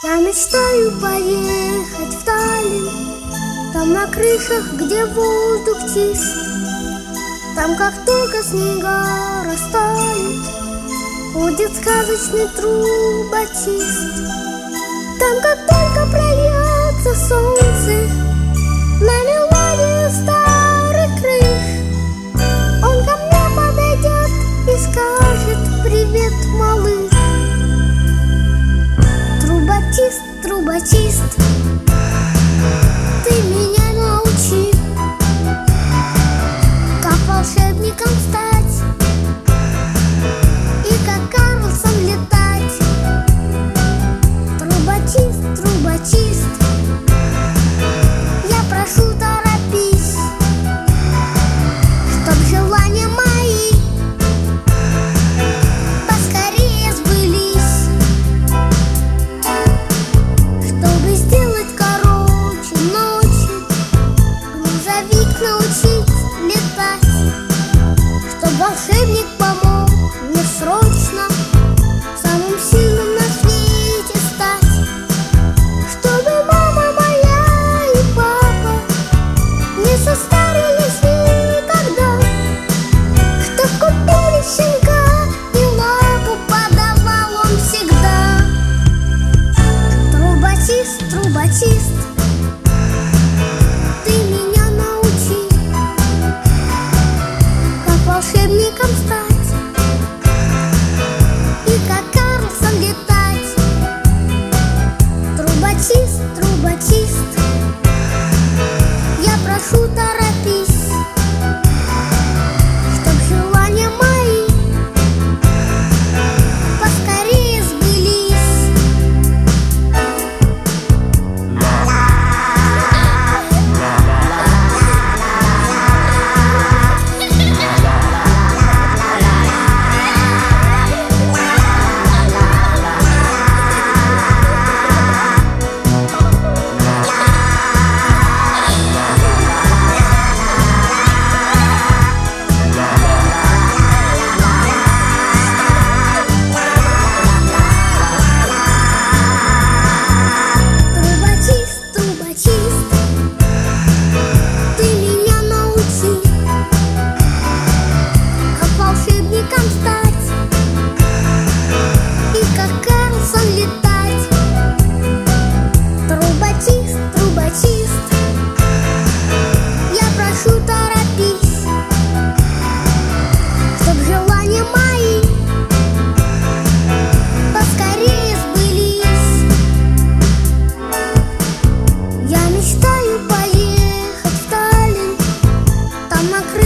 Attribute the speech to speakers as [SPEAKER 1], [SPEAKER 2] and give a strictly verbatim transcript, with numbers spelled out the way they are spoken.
[SPEAKER 1] Я мечтаю поехать в Таллин, там на крышах, где воздух чист. Там, как только снега растают, ходит сказочный трубочист. Там, как только прольется солнце на мелодию старых крыш, он ко мне подойдет и скажет: привет, малыш. Трубочист, трубочист, ты меня научи, как волшебником стать и как Карлсон летать. Трубочист, трубочист, я прошу, торопись, чтоб желания мои поскорее сбылись. Чтобы сделать короче ночи, грузовик научить летать, чтоб волшебник помог мне срочно самым сильным на свете стать. Чтобы мама моя и папа не состарились никогда, чтоб купили щенка и лапу подавал он всегда. Трубочист, трубочист, ты меня научи, как волшебником стать и как Карлсон летать. Трубочист, трубочист, я прошу, торопись, чтоб желания мои поскорее сбылись. Трубочист, трубочист, ты меня научи, как волшебником стать и как Карлсон летать. Трубочист, трубочист, я прошу, торопись, чтоб желания мои поскорее сбылись. Я мечтаю поехать в Таллин, там на крышах